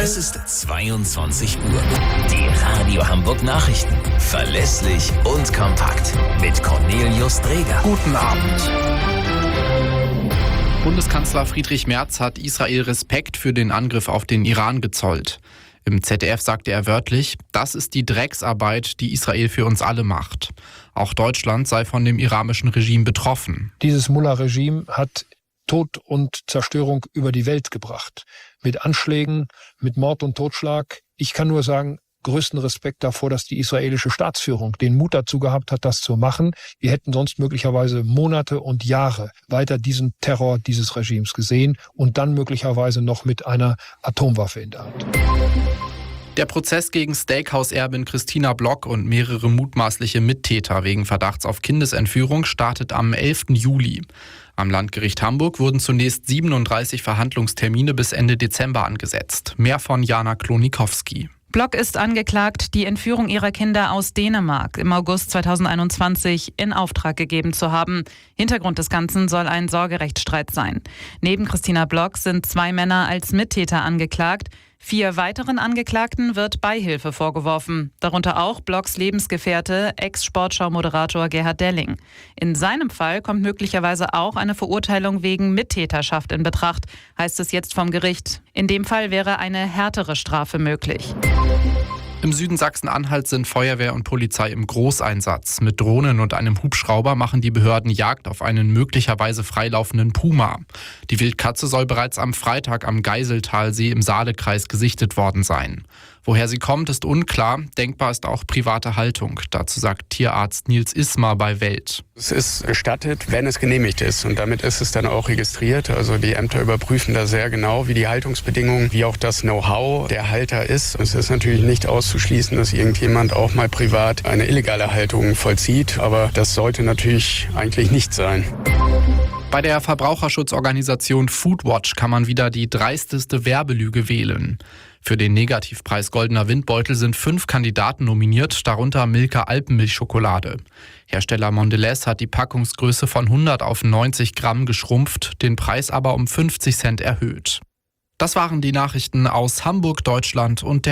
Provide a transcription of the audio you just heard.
Es ist 22 Uhr. Die Radio Hamburg Nachrichten. Verlässlich und kompakt. Mit Cornelius Dreger. Guten Abend. Bundeskanzler Friedrich Merz hat Israel Respekt für den Angriff auf den Iran gezollt. Im ZDF sagte er wörtlich, das ist die Drecksarbeit, die Israel für uns alle macht. Auch Deutschland sei von dem iranischen Regime betroffen. Dieses Mullah-Regime hat Tod und Zerstörung über die Welt gebracht. Mit Anschlägen, mit Mord und Totschlag. Ich kann nur sagen, größten Respekt davor, dass die israelische Staatsführung den Mut dazu gehabt hat, das zu machen. Wir hätten sonst möglicherweise Monate und Jahre weiter diesen Terror dieses Regimes gesehen und dann möglicherweise noch mit einer Atomwaffe in der Hand. Der Prozess gegen Steakhouse-Erbin Christina Block und mehrere mutmaßliche Mittäter wegen Verdachts auf Kindesentführung startet am 11. Juli. Am Landgericht Hamburg wurden zunächst 37 Verhandlungstermine bis Ende Dezember angesetzt. Mehr von Jana Klonikowski. Block ist angeklagt, die Entführung ihrer Kinder aus Dänemark im August 2021 in Auftrag gegeben zu haben. Hintergrund des Ganzen soll ein Sorgerechtsstreit sein. Neben Christina Block sind 2 Männer als Mittäter angeklagt. 4 weiteren Angeklagten wird Beihilfe vorgeworfen. Darunter auch Blocks Lebensgefährte, Ex-Sportschau-Moderator Gerhard Delling. In seinem Fall kommt möglicherweise auch eine Verurteilung wegen Mittäterschaft in Betracht, heißt es jetzt vom Gericht. In dem Fall wäre eine härtere Strafe möglich. Im Süden Sachsen-Anhalts sind Feuerwehr und Polizei im Großeinsatz. Mit Drohnen und einem Hubschrauber machen die Behörden Jagd auf einen möglicherweise freilaufenden Puma. Die Wildkatze soll bereits am Freitag am Geiseltalsee im Saalekreis gesichtet worden sein. Woher sie kommt, ist unklar. Denkbar ist auch private Haltung. Dazu sagt Tierarzt Nils Ismar bei Welt. Es ist gestattet, wenn es genehmigt ist. Und damit ist es dann auch registriert. Also die Ämter überprüfen da sehr genau, wie die Haltungsbedingungen, wie auch das Know-how der Halter ist. Es ist natürlich nicht auszuschließen, dass irgendjemand auch mal privat eine illegale Haltung vollzieht. Aber das sollte natürlich eigentlich nicht sein. Bei der Verbraucherschutzorganisation Foodwatch kann man wieder die dreisteste Werbelüge wählen. Für den Negativpreis Goldener Windbeutel sind 5 Kandidaten nominiert, darunter Milka Alpenmilchschokolade. Hersteller Mondelez hat die Packungsgröße von 100 auf 90 Gramm geschrumpft, den Preis aber um 50 Cent erhöht. Das waren die Nachrichten aus Hamburg, Deutschland und der